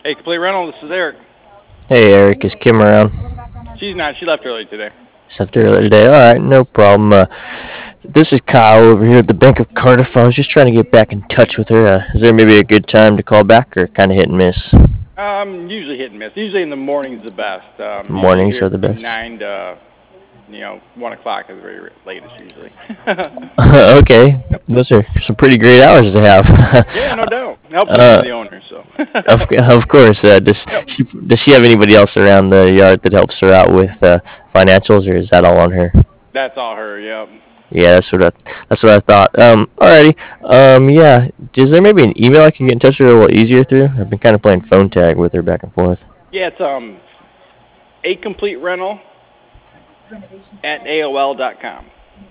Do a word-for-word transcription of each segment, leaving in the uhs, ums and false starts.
Hey, Complete Rental, this is Eric. Hey Eric, is Kim around? She's not. She left early today. Slept earlier today. All right, no problem. Uh, this is Kyle over here at the Bank of Cardiff. I was just trying to get back in touch with her. Uh, is there maybe a good time to call back, or kind of hit and miss? Um, usually hit and miss. Usually in the morning's the best. Um, usually Mornings here are the from best. nine to, you know, one o'clock is the very latest usually. Okay, those are some pretty great hours to have. Yeah, no doubt. Helps me uh, be the owner, so. of of course. Uh, does Yep, she does she have anybody else around the yard that helps her out with uh, financials, or is that all on her? that's all her. Yep. Yeah, that's what I that's what I thought. Um, alrighty. Um, yeah. Is there maybe an email I can get in touch with her a little easier through? I've been kind of playing phone tag with her back and forth Yeah, it's um a complete rental at A O L dot com.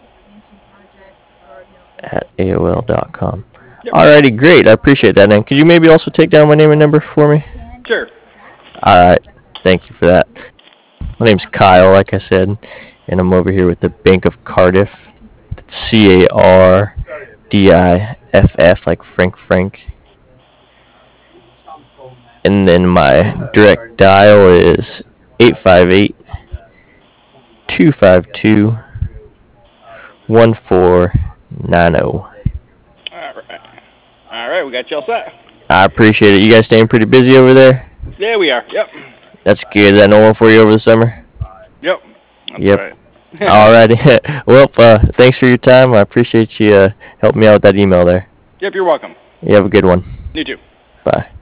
at A O L dot com. Yep. Alrighty, great. I appreciate that. And could you maybe also take down my name and number for me? Sure. Alright, thank you for that. My name's Kyle, like I said, and I'm over here with the Bank of Cardiff. That's C A R D I F F, like Frank Frank. And then my direct dial is eight five eight, two five two, one four nine zero. All right. All right, we got you all set. I appreciate it. You guys staying pretty busy over there? There we are. Yep. That's good. Is that normal for you over the summer? Yep. That's Yep. right. Alrighty. Well, uh, thanks for your time. I appreciate you uh, helping me out with that email there. Yep, you're welcome. You have a good one. You too. Bye.